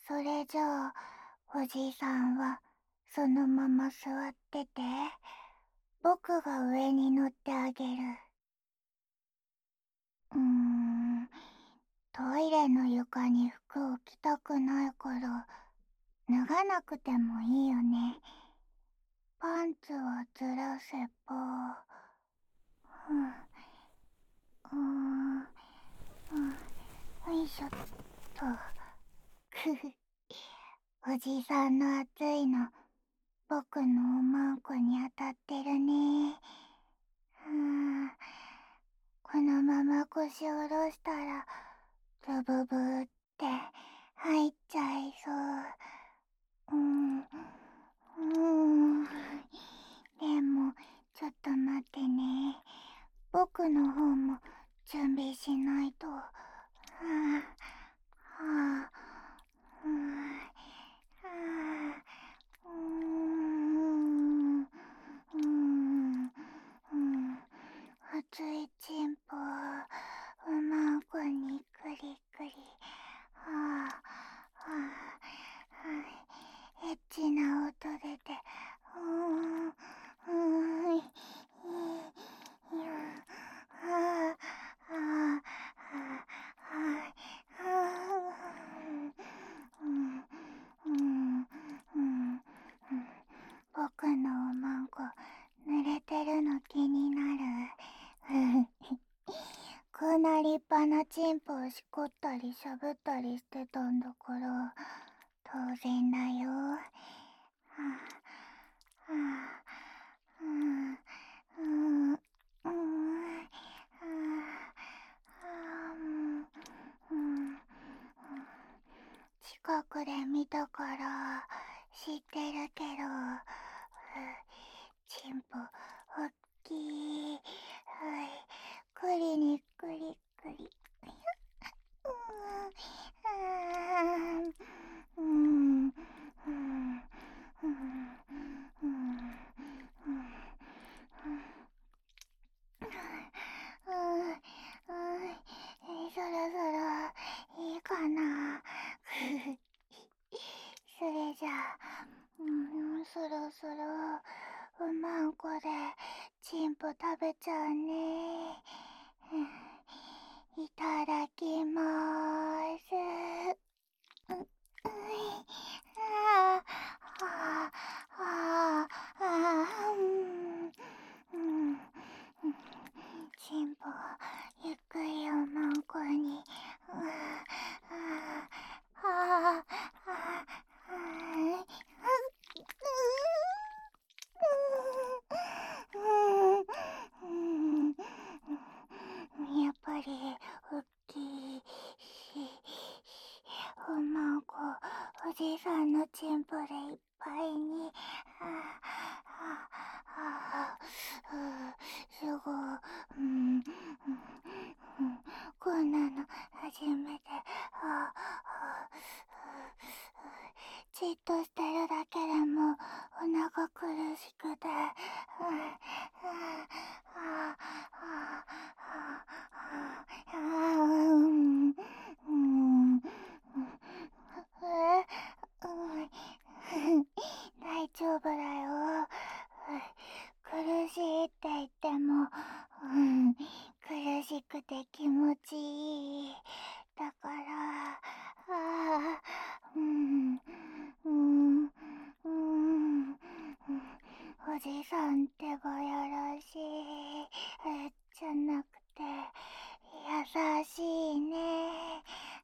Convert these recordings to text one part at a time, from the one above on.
それじゃあ、おじいさんはそのまま座ってて、僕が上に乗ってあげる。うーん、トイレの床に服を着たくないから脱がなくてもいいよね。パンツはずらせば、うん、よいしょっと。ふふ。おじさんの熱いの、僕のおまんこに当たってるね。このまま腰下ろしたら、ブブブーって入っちゃいそう。でも、ちょっと待ってね。僕の方も準備しないと。はあ、はあ、うん、はあ、熱いチンポをまんこにクリクリ。はあ、はあ、エッチな音出て、僕のおまんこ濡れてるの気になる。こんな立派なチンポをしこったりしゃぶったりしてたんだから当然だよ。はあ、はあ、うん、うん、うん、近くで見たから知ってるけど、チンポおっきい。クリにクリクリ。うん、うん、うん、うん、うん、そろそろいいかな。それじゃあ、そろそろうまんこでチンポ食べちゃうね。いただきまーす。うん、ああ、ああ、ああ、うん、チンポ、ゆっくりおまんこに。やっぱり大きいし、おまんこおじいさんのチンポでいっぱいに。すごい、こんなの初めて。じっとしてるだけでもお腹苦しくて。大丈夫だよ。苦しいって言っても、苦しくて気持ちいい。だから、おじさんってばよろしい。じゃなくて、優しいね。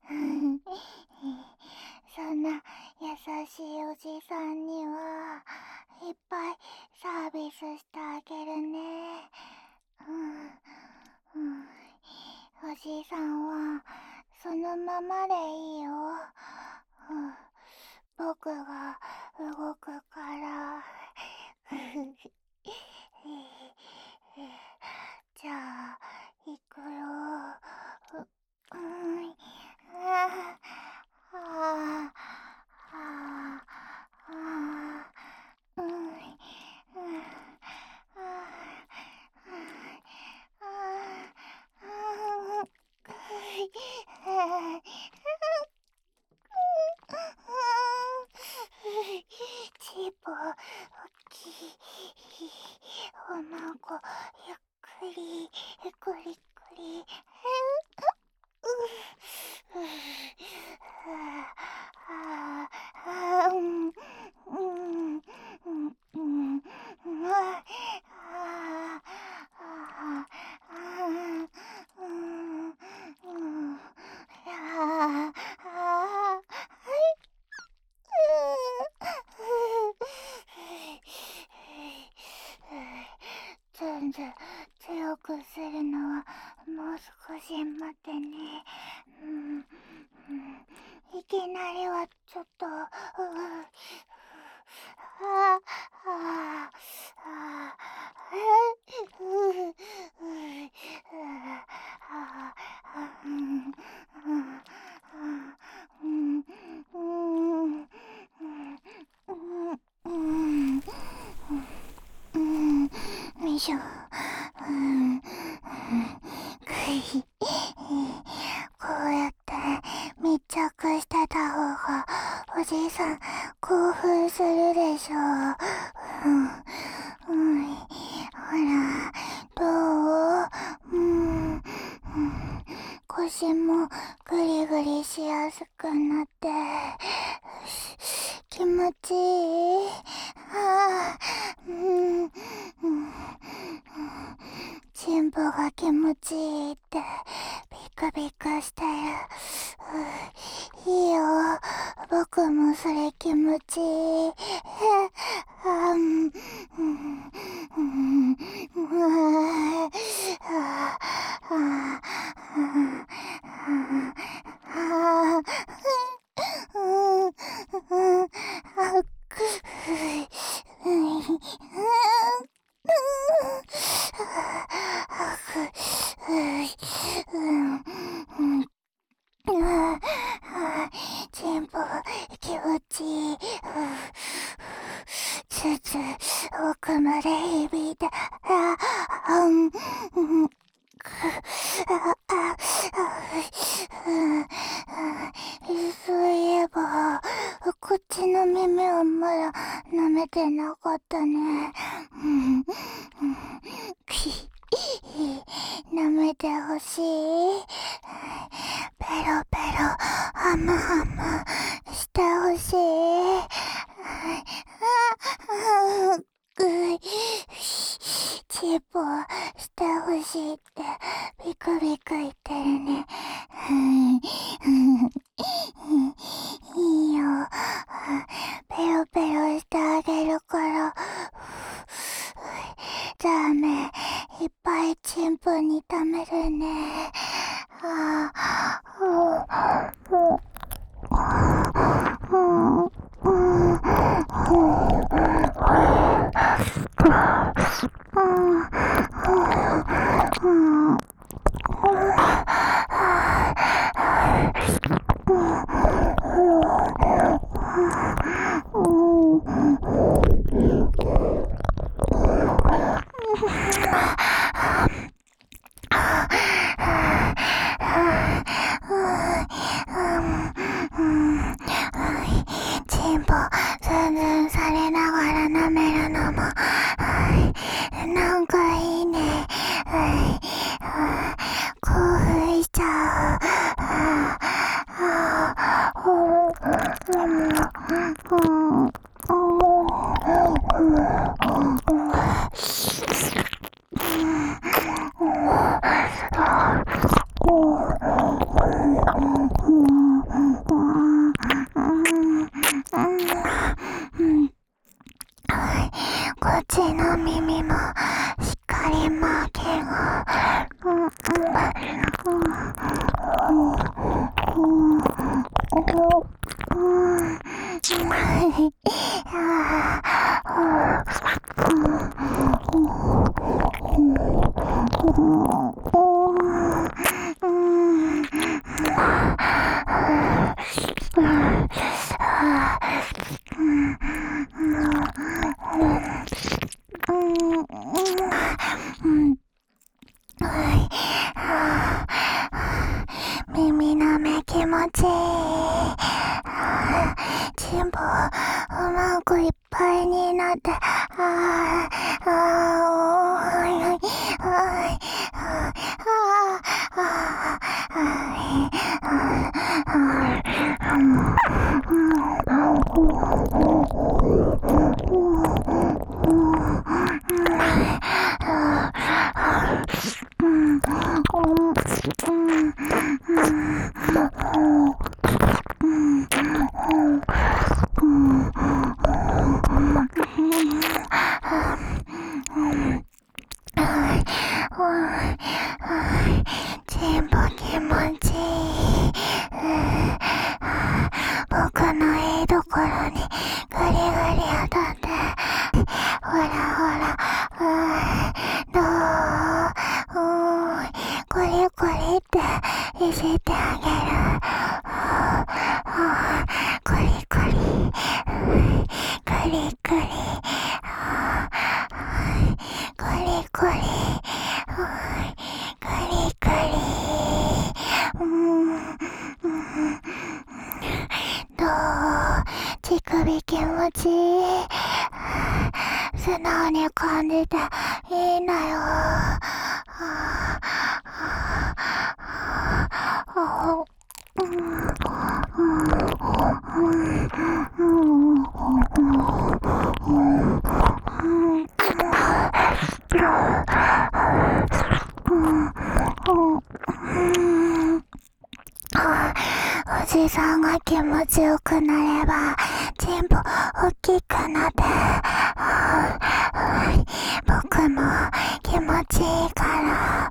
そんな優しいおじさんにはいっぱいサービスしてあげるね。おじいさんはそのままでいいよ。僕が動くから。じゃあ、行くよ。うん、はあ、はあ、はあ、うん、うん、 こゆっくりゆっくりゆっくり全然強くするのはもう少し待ってね。いきなりはちょっと。よいしょ。こうやって密着してた方がおじいさん興奮するでしょ。ほら、どう？腰もグリグリしやすくなって気持ちいい。チンポが気持ちいいってビクビクしてる。いいよ、僕もそれ気持ちいい。チンポ気持ちいい。つつ奥まで響いて、そういえばこっちの耳はまだ舐めてなかったね。舐めてほしい。ペロペロハムハムしてほしい。チンポしてほしいってビクビク言ってるね。いいよ、ペロペロしてあげるから。じゃあね、いっぱいチンポに溜めるね。チンポズンズンされながら舐めるのもなんかいいね。興奮しちゃこっちの耳もしっかりマーキング。耳の目気持ちいい。チンポうまくいっぱいになって、おーいチンポ気持ちいい。僕のいいところにガリガリ当たって、ほらほら、どう、コリコリっていじってあげる。コリコリ、コリコリ、コリコリ、コリコリ、どう、乳首気持ちいい。素直に感じていいんだよ。おじさんが気持ちよくなればチンポ大きくなって僕も気持ちいいから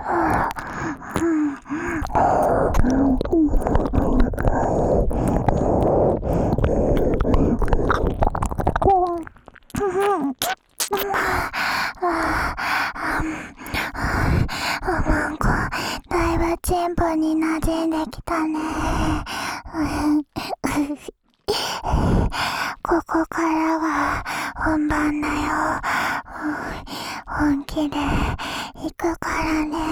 おまんこだいぶチンポに馴染んできたね。ここからが本番だよ。本気で行くからね。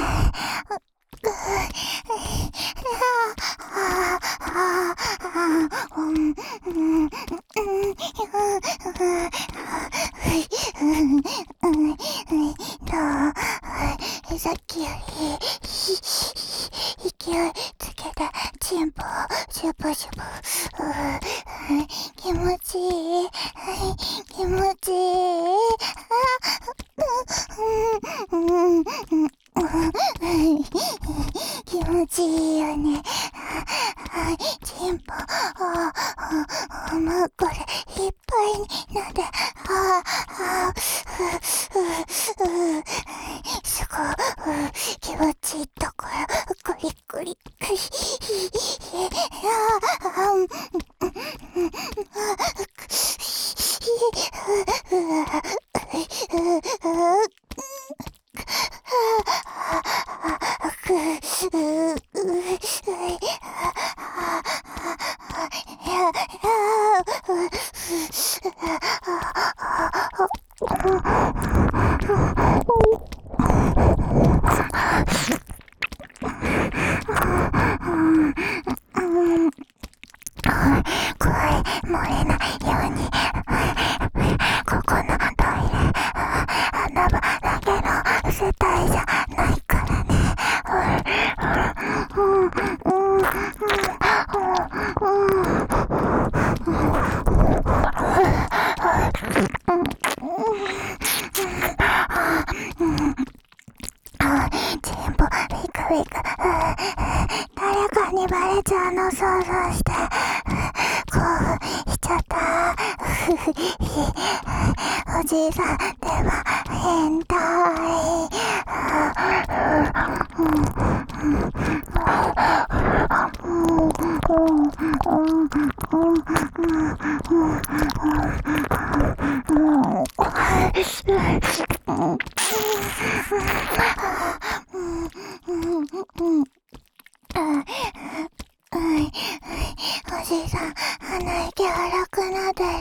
さっきより勢いつけてチンポシュポシュポ気持ちいい気持ちいい気持ちいいよね。チンポもうこれいっぱいになってすごい気持ちいいところクリクリ漏れないようにここのトイレ穴場だけの世帯じゃないからね。チンポビクビク誰かにバレちゃうの想像して興奮しちゃった。おじいさんでも変態。おじいさん鼻息荒くなってる。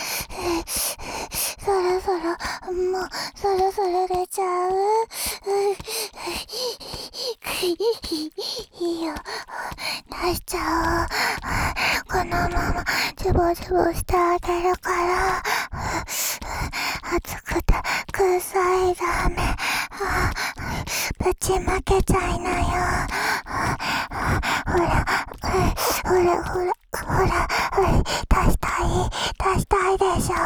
そろそろもうそろそろ出ちゃう。いいよ出しちゃおう。このままズボズボしてあげるから暑くて臭いダメぶちまけちゃいなよ。ほらほらほらほら出したいでしょ。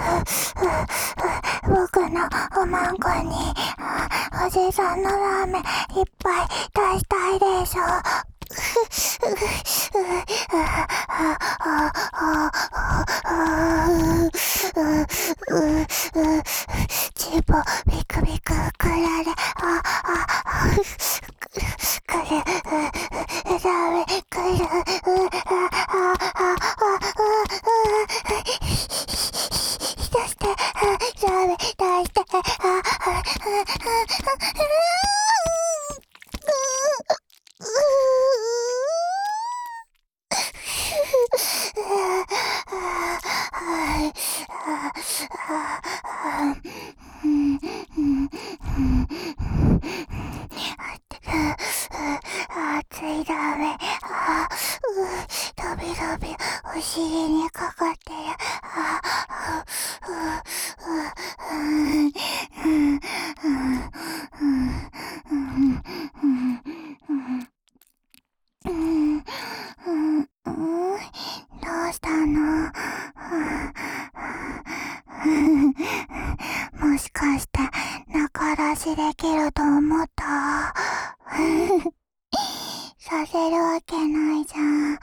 僕のおまんこにおじさんのラーメンいっぱい出したいでしょ。 チンポビクビクくられ、くる、ダメ、くる、出して、ダメ、出して、熱いダメ、ダメダメ、お尻にかかってる、どうしたの？もしかして中出しできると思った？させるわけないじゃん。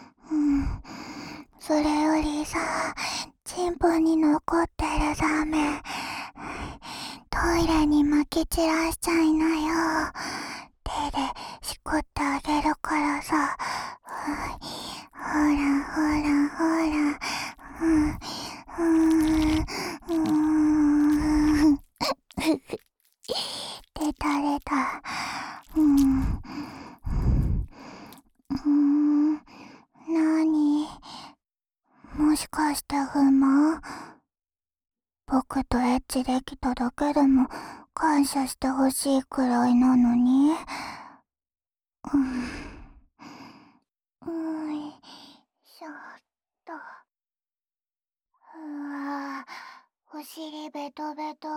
それよりさ、チンポに残ってるダメ、トイレにまき散らしちゃいなよ。手でしこってあげるからさ。ほらほらほら。出た出た。なに？もしかして不満？僕とエッチできただけでも感謝してほしいくらいなのに。いしょっと。お尻ベトベト。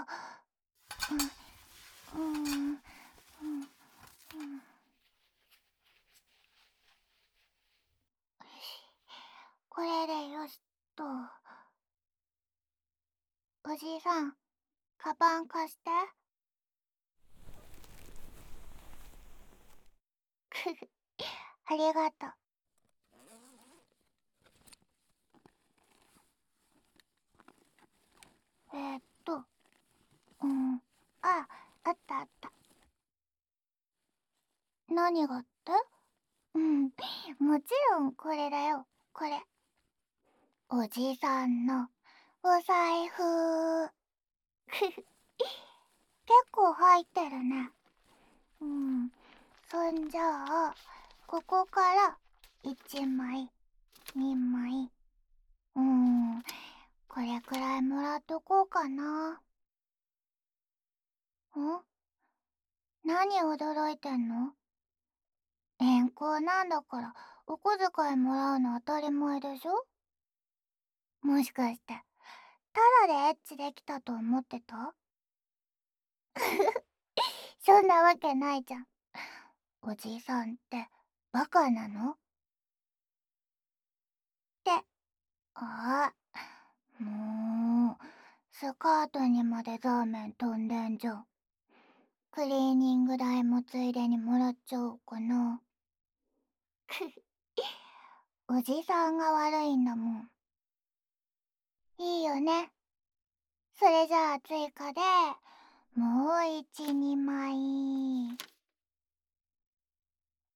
これでよしと。おじさん、カバン貸して。ありがとう。えーっと、あったあった。何がって？もちろんこれだよ、これ。おじさんのお財布。結構入ってるね。そんじゃあ、ここから1枚、2枚。これくらいもらっとこうかな。何驚いてんの？遠行なんだから、お小遣いもらうの当たり前でしょ？もしかして、タダでエッチできたと思ってた？そんなわけないじゃん。おじいさんってバカなの？って、もう、スカートにまでザーメン飛んでんじゃん。クリーニング代もついでにもらっちゃおうかな。おじさんが悪いんだもん。いいよね。それじゃあ追加で、もう1、2枚。